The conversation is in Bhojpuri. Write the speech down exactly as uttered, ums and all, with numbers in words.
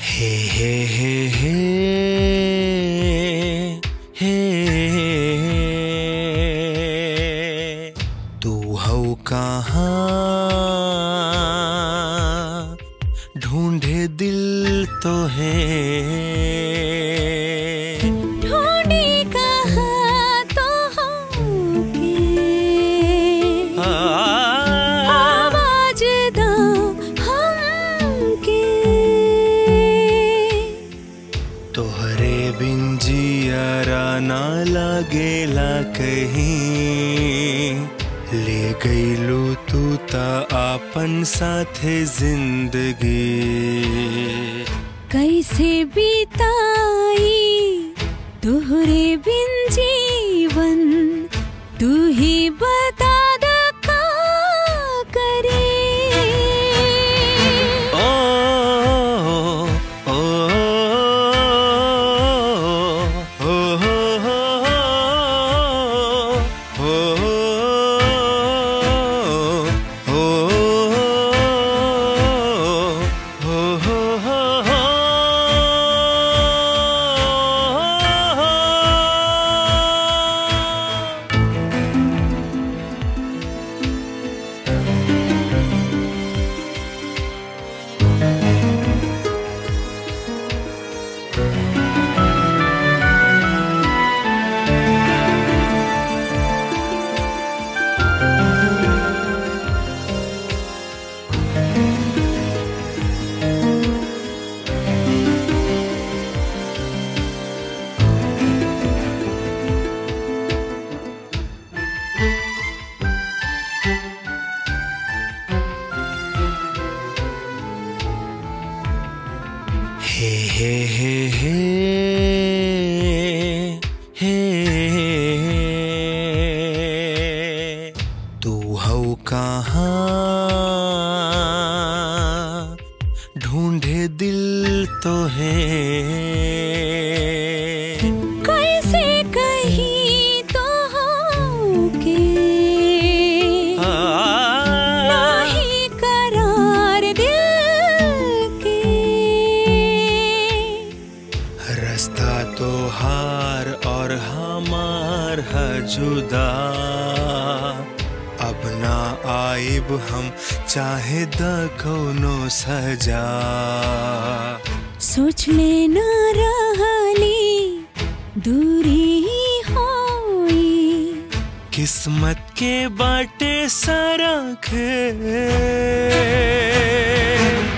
हे हे हे हे हे तू हौ कहाँ ढूंढे दिल तो है ढूंढे कहाँ तो होंगे आवाज दो हमके तोहरे बिन जियारा ना लागेला कहीं ले गईलू तू ता आपन साथे जिंदगी कैसे बिताई तोहरे बिन जीवन तू ही बता द का करे ओ ओ ओ ओ हे हे हे हे हे तू हौ कहाँ ढूंढे दिल तो है कैसे कहीं तो होके नहीं करार दिल के रास्ता तो हार और हमार है जुदा अब ना आइब हम चाहे द कौनो सजा सोच लेना रहली दूरी होई किस्मत के बाटे सारा खेल